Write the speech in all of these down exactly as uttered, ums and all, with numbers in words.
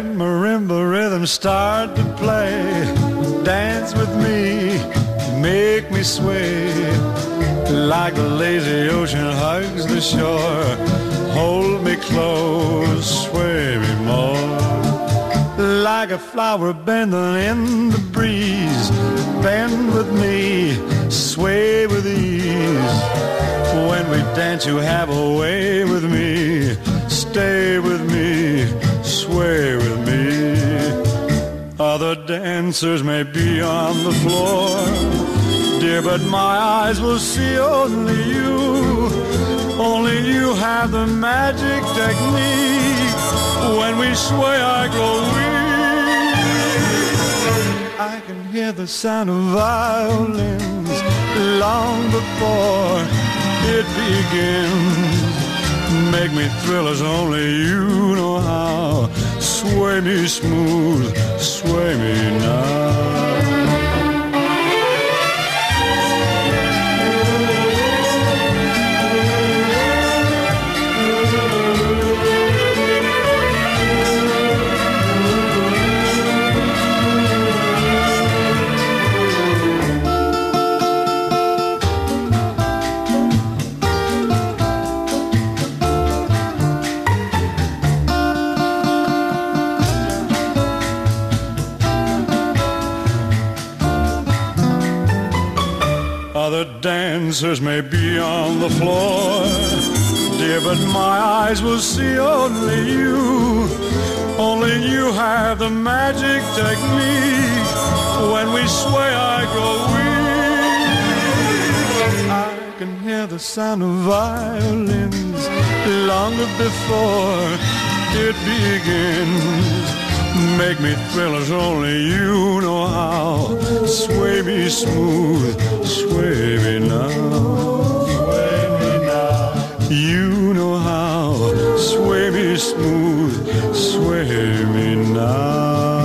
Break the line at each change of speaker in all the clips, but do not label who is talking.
When marimba rhythms start to play, dance with me, make me sway. Like the lazy ocean hugs the shore, hold me close, sway me more. Like a flower bending in the breeze, bend with me, sway with ease. When we dance you have a way with me, stay with me, sway with me. Other dancers may be on the floor, dear, but my eyes will see only you. Only you have the magic technique. When we sway I grow weak. I can hear the sound of violins long before it begins. Make me thrill as only you know how. Sway me smooth, sway me now. Other dancers may be on the floor, dear, but my eyes will see only you. Only you have the magic technique. When we sway I grow weak. I can hear the sound of violins long before it begins. Make me thrill as only you know how. Sway me smooth, sway me now. Sway me now. You know how. Sway me smooth, sway me now.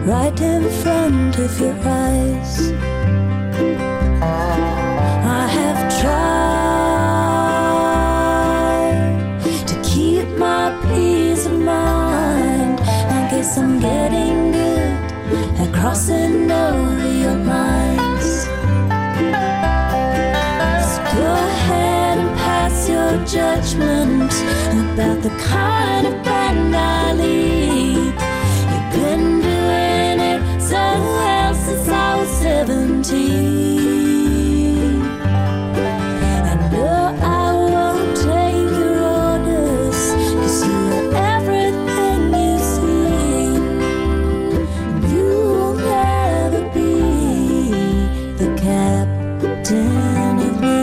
right in front of your eyes. I have tried to keep my peace of mind. I guess I'm getting good at crossing over your lines. So go ahead and pass your judgment about the kind of band I lead. You've been doing it so well since I was seventeen. And no, I won't take your orders, 'cause you are everything you seem. You will never be the captain of me.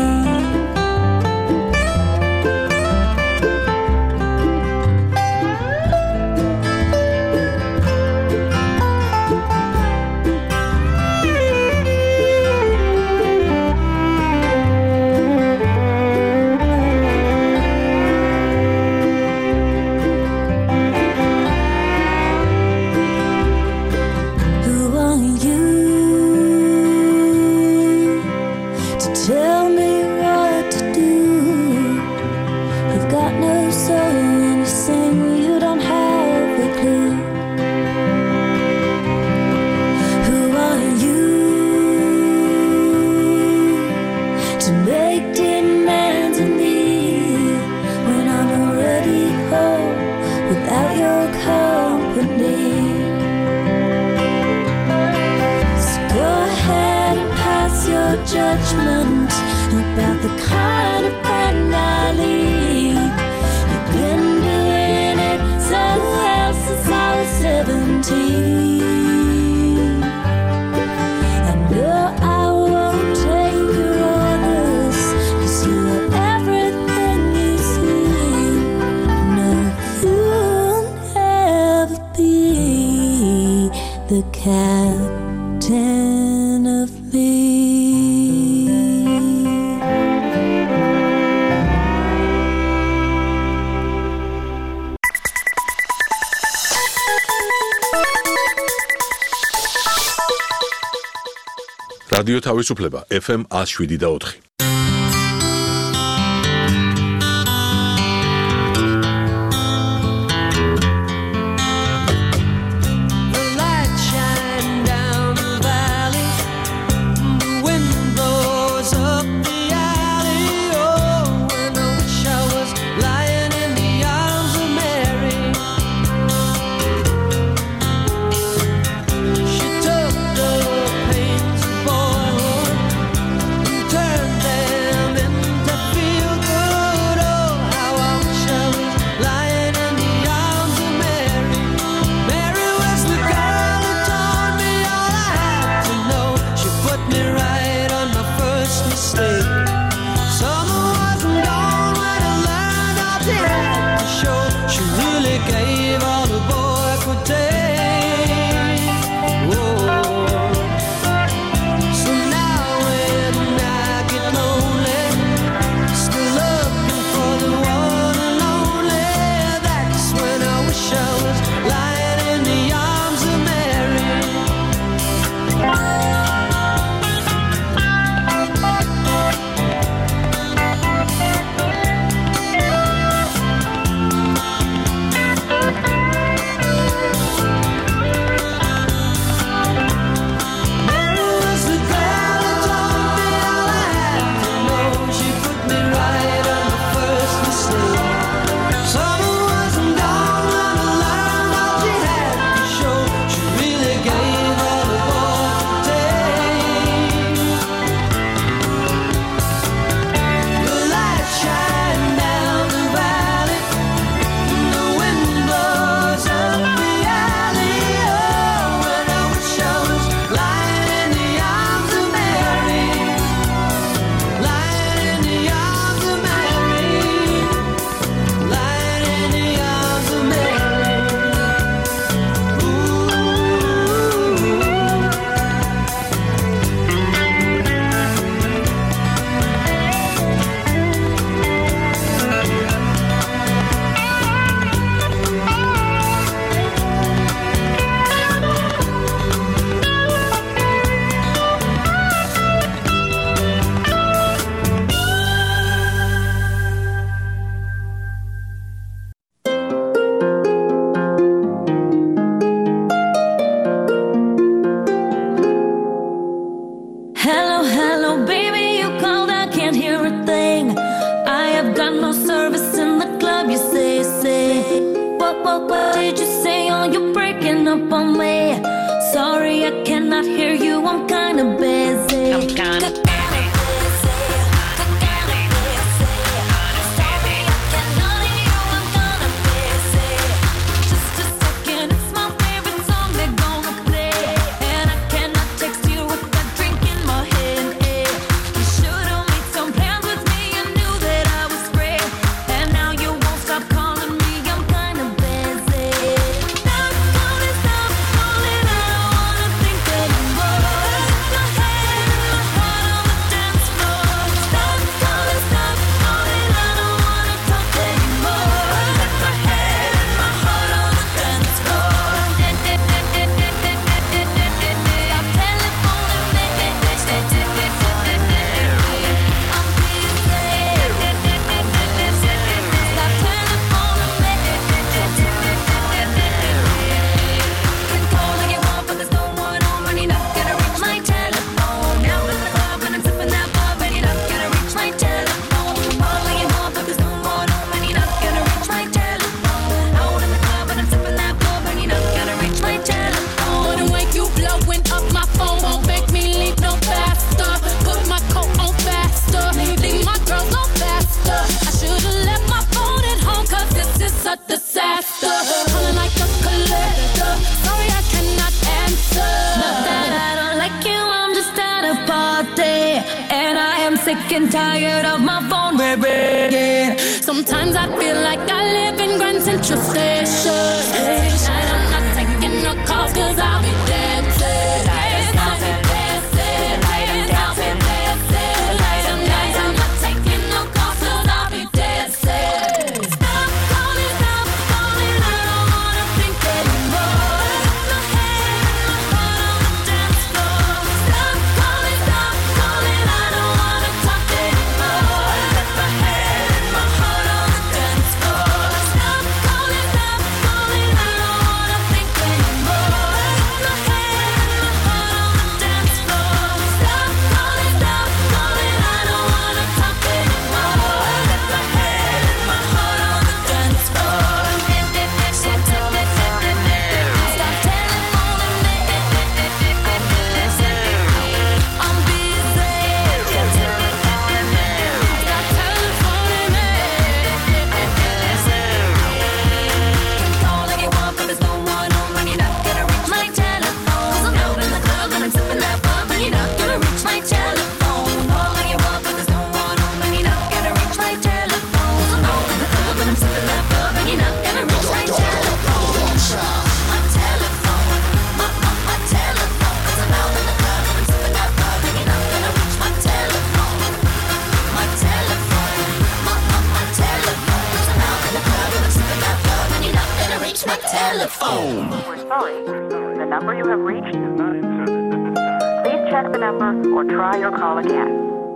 Tell me what to do. You've got no soul when you sing, you don't have a clue. Who are you to make demands of me when I'm already home without your company? So go ahead and pass your judgment about the kind of band I lead. You've been doing it so well since I was seventeen. And no, I won't take your orders, 'cause you are everything you seem. No, you'll never be the captain of me.
რადიო თავისუფლება ეფ ემ one oh seven და four.
what, what did you say? Oh, you're breaking up on me. Sorry, I cannot hear you. I'm kinda busy. I'm kinda busy.
Sick and tired of my phone ringing. Sometimes I feel like I live in Grand Central Station. Tonight I'm not taking no calls cause I'll be dancing. Dancing, dancing, dancing, dancing. Tonight I'm not taking no calls cause I'll be dancing. Stop calling, stop calling, I don't wanna think anymore. My head and my heart on the dance floor. Stop calling, stop calling, I don't wanna talk anymore. Let my head and my heart on the dance floor. Stop calling, stop calling, I don't wanna think anymore. My head and my heart on the dance floor. Stop calling, stop calling, I don't wanna talk anymore. Let my head and my heart on the dance floor. Stop telephoning me. Stop telephoning me. I'm busy. Stop telephoning me. Stop telephone me. Keep calling you up, but there's no one home and you're not gonna reach my telephone. 'Cause I'm out in the club and I'm sipping that bub and you're not gonna reach my telephone. Calling you up, but there's no one home and you're not gonna reach my telephone. 'Cause I'm out in the club and I'm sipping that bub and you're not gonna reach my telephone. My telephone, my, my, my telephone. 'Cause I'm out in the club and I'm sipping that bub and you're not gonna reach my telephone. My telephone, my, my, my telephone. 'Cause I'm out in the club and I'm sipping that bub and you're not gonna reach my telephone.
We're sorry. The number you have reached is not in service. Please check the number or try your call again.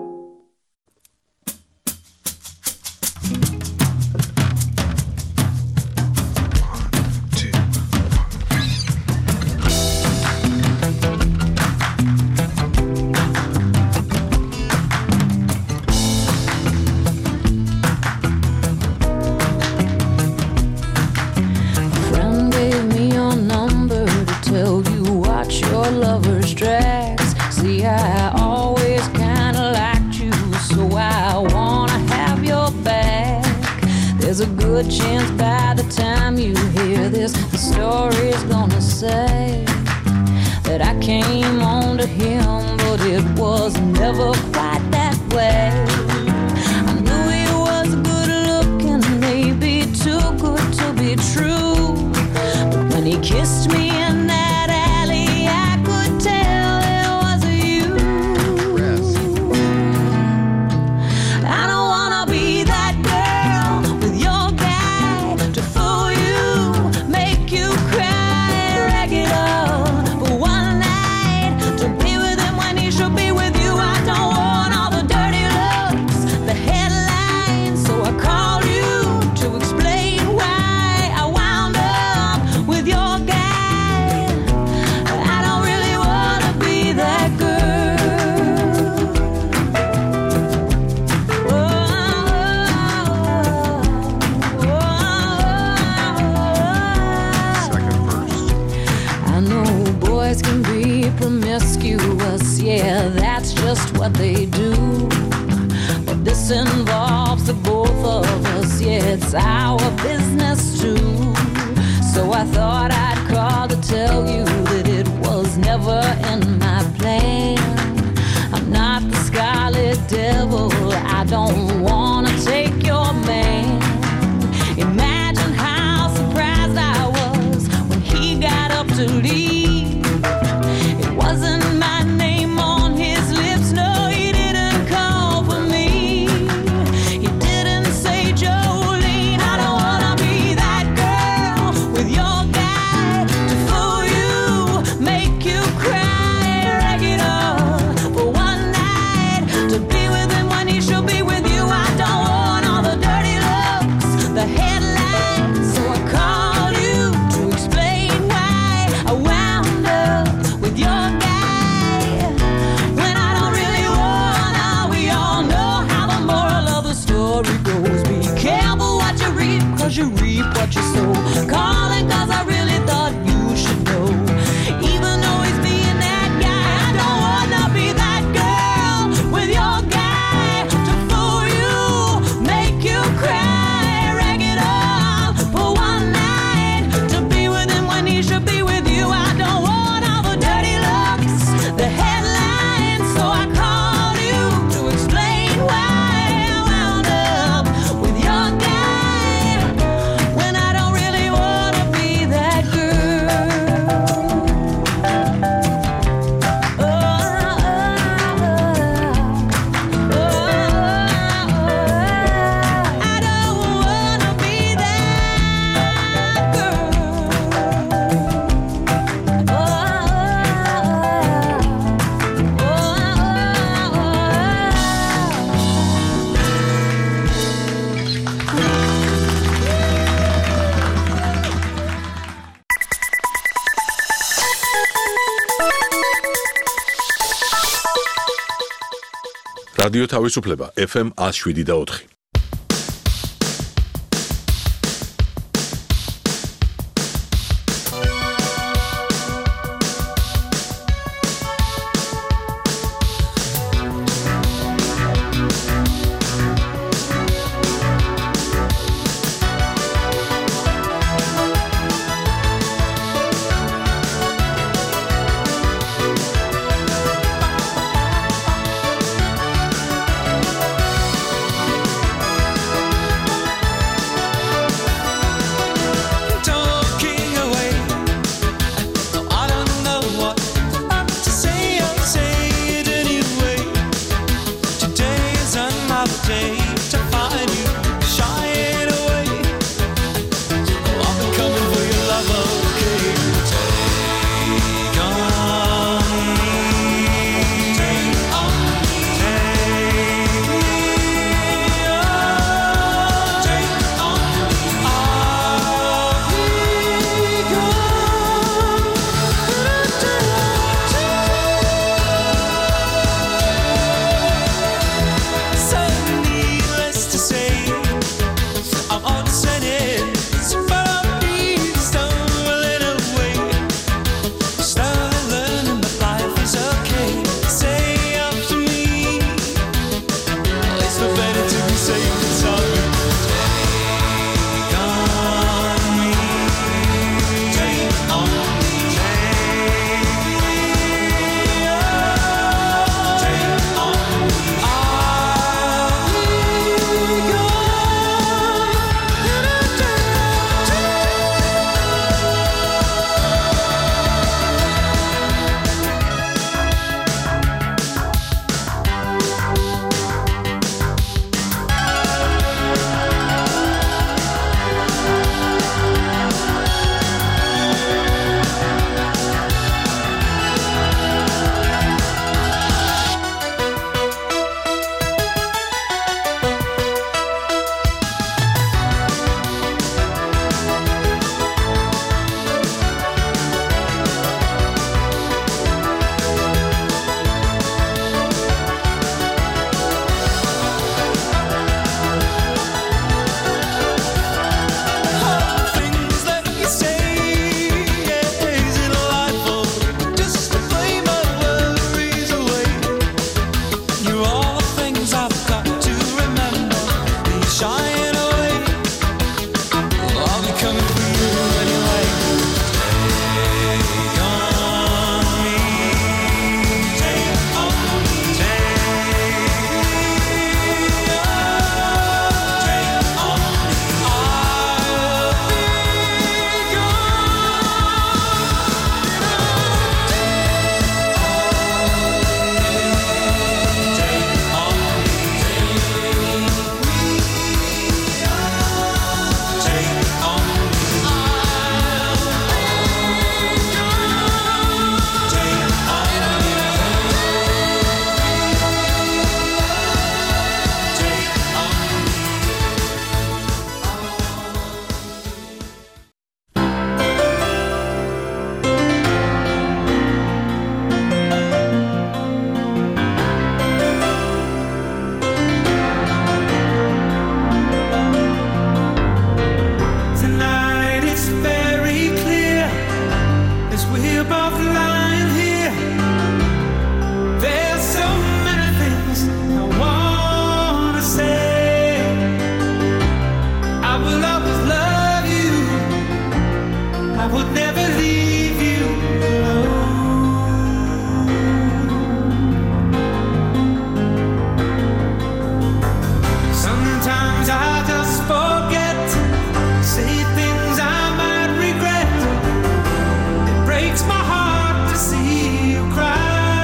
Friend gave me your number to tell you watch your lover's tracks. See, I always kinda liked you, so I wanna have your back. There's a good chance by the time you hear this, the story's gonna say that I came on to him, but it was never quite that way. I knew he was good looking, maybe too good to be true. But when he kissed me in that alley, I could tell it was you. I don't wanna be that girl with your guy to fool you, make you cry regular for one night, to be with him when he should be with you. I don't want all the dirty looks, the headlines, so I called you to explain why I wound up with your guy.
promiscuous, yeah, that's just what they do. But this involves the both of us, yeah, it's our business too. So I thought I'd call to tell you that it was never in my plan. I'm not the scarlet devil, I don't wanna take your man. Imagine how surprised I was when he got up to leave. It wasn't my name on his lips, no, he didn't call for me. He didn't say, Jolene, I don't wanna be that girl with your guy to fool you, make you cry, rag it up for one night, to be with him when he should be with you. I don't want all the dirty looks, the headlines, so I called you to explain why I wound up with your guy when I don't really wanna. We all know how the moral of the story goes. Be careful what you reap, cause you reap what you sow. Calling cause I really thought you should know. Even though he's being that guy, I don't wanna be that girl with your guy to fool you, make you cry, rag it up for one night, to be with him when he should be with you. I don't want all the dirty looks, the headlines, so I called you to explain why I wound up with your guy when I don't really wanna be that girl. Oh, oh, oh, I don't wanna be that girl. Oh, oh,
რადიო თავისუფლება ეფ ემ one oh seven და four.
I would never leave you alone. Sometimes I just forget, say things I might regret. It breaks my heart to see you cry.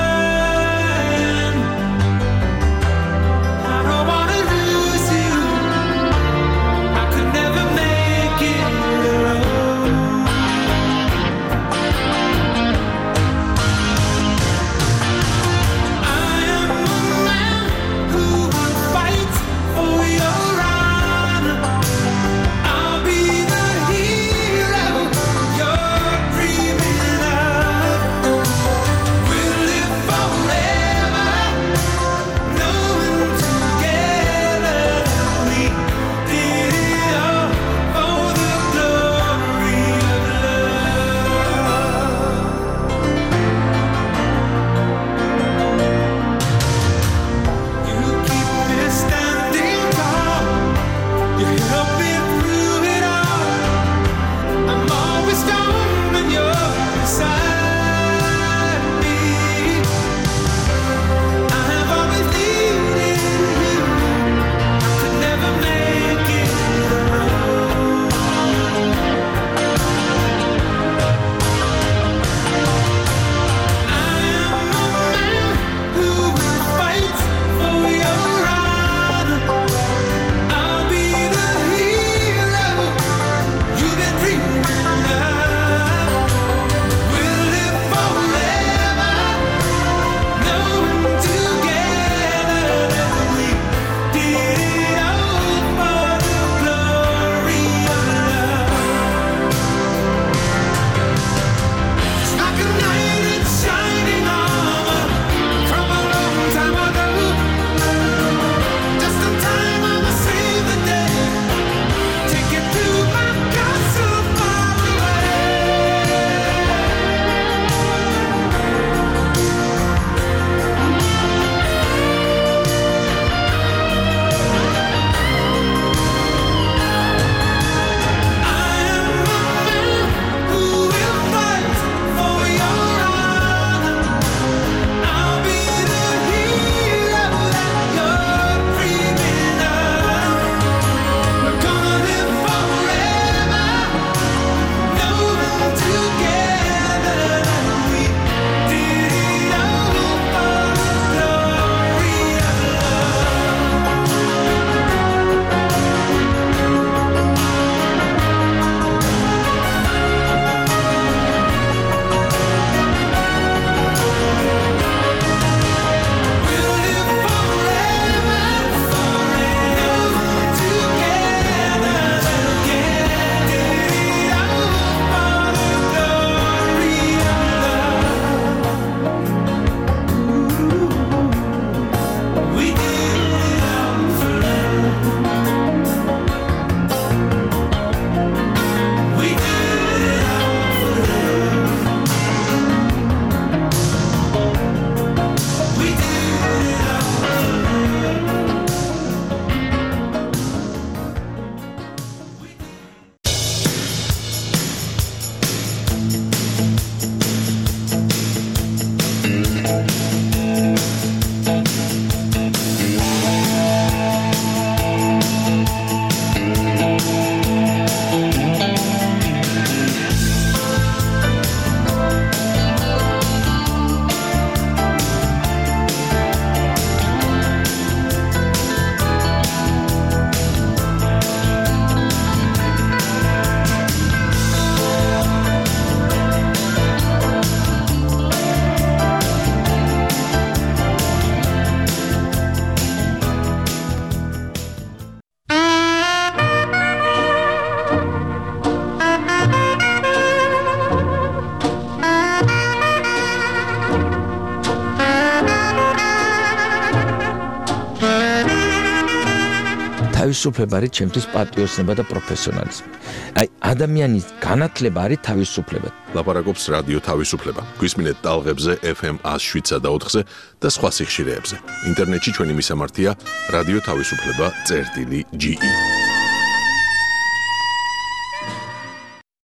თავისუფლება არის ჩემთვის პატრიოტიზმი და პროფესიონალიზმი. აი, ადამიანის განათლება არის თავისუფლება.
ლაპარაკობს რადიო თავისუფლება. გვისმინეთ ტალღებზე ეფ ემ one oh seven point four-ზე და სხვა სიხშირეებზე. ინტერნეტში ჩვენი მისამართია რადიო თავისუფლება წერტილი ჯი ი.